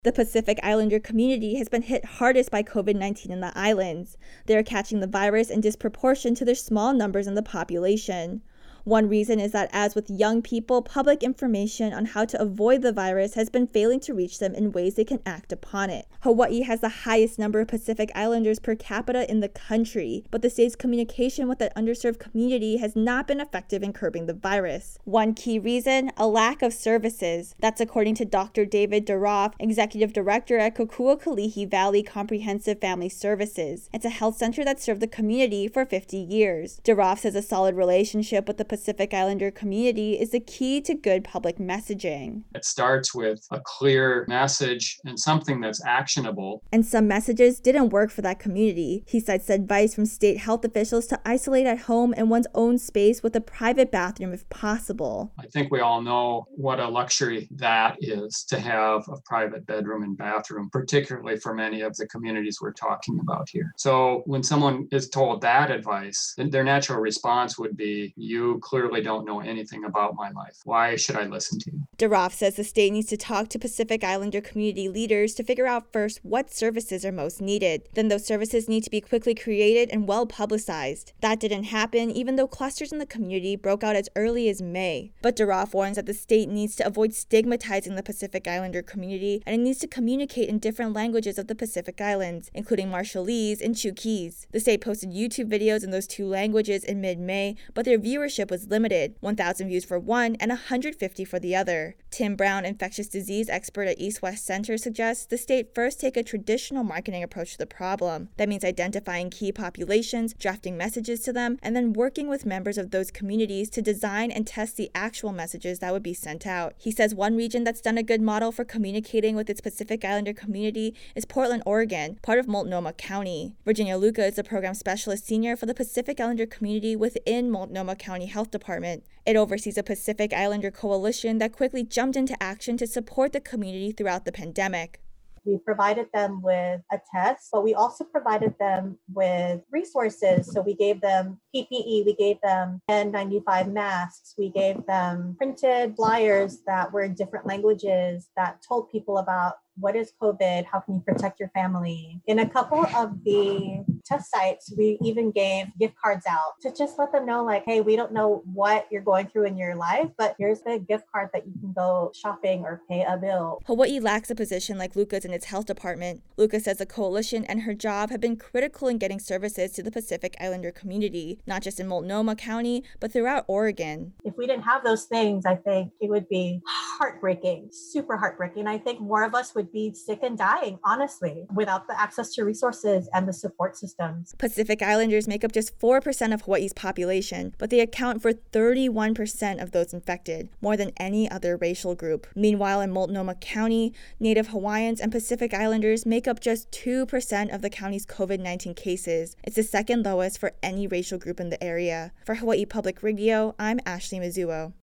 The Pacific Islander community has been hit hardest by COVID-19 in the islands. They are catching the virus in disproportion to their small numbers in the population. One reason is that, as with young people, public information on how to avoid the virus has been failing to reach them in ways they can act upon it. Hawaii has the highest number of Pacific Islanders per capita in the country, but the state's communication with that underserved community has not been effective in curbing the virus. One key reason, a lack of services. That's according to Dr. David Duroff, Executive Director at Kekuakalihi Valley Comprehensive Family Services. It's a health center that served the community for 50 years. Duroff says a solid relationship with the Pacific Islander community is the key to good public messaging. It starts with a clear message and something that's actionable. And some messages didn't work for that community. He cites advice from state health officials to isolate at home in one's own space with a private bathroom if possible. I think we all know what a luxury that is to have a private bedroom and bathroom, particularly for many of the communities we're talking about here. So when someone is told that advice, their natural response would be, you clearly don't know anything about my life. Why should I listen to you? Duroff says the state needs to talk to Pacific Islander community leaders to figure out first what services are most needed. Then those services need to be quickly created and well publicized. That didn't happen even though clusters in the community broke out as early as May. But Duroff warns that the state needs to avoid stigmatizing the Pacific Islander community, and it needs to communicate in different languages of the Pacific Islands, including Marshallese and Chuukese. The state posted YouTube videos in those two languages in mid-May, but their viewership was limited, 1,000 views for one and 150 for the other. Tim Brown, infectious disease expert at East West Center, suggests the state first take a traditional marketing approach to the problem. That means identifying key populations, drafting messages to them, and then working with members of those communities to design and test the actual messages that would be sent out. He says one region that's done a good model for communicating with its Pacific Islander community is Portland, Oregon, part of Multnomah County. Virginia Luca is the program specialist senior for the Pacific Islander community within Multnomah County Health Department. It oversees a Pacific Islander coalition that quickly jumped into action to support the community throughout the pandemic. We provided them with a test, but we also provided them with resources. So we gave them PPE, we gave them N95 masks, we gave them printed flyers that were in different languages that told people about what is COVID, how can you protect your family. In a couple of the test sites, we even gave gift cards out to just let them know, like, hey, we don't know what you're going through in your life, but here's the gift card that you can go shopping or pay a bill. Hawaii lacks a position like Luca's in its health department. Luca says the coalition and her job have been critical in getting services to the Pacific Islander community, not just in Multnomah County, but throughout Oregon. If we didn't have those things, I think it would be heartbreaking, super heartbreaking. I think more of us would be sick and dying, honestly, without the access to resources and the support systems. Pacific Islanders make up just 4% of Hawaii's population, but they account for 31% of those infected, more than any other racial group. Meanwhile, in Multnomah County, Native Hawaiians and Pacific Islanders make up just 2% of the county's COVID-19 cases. It's the second lowest for any racial group in the area. For Hawaii Public Radio, I'm Ashley Mizuo.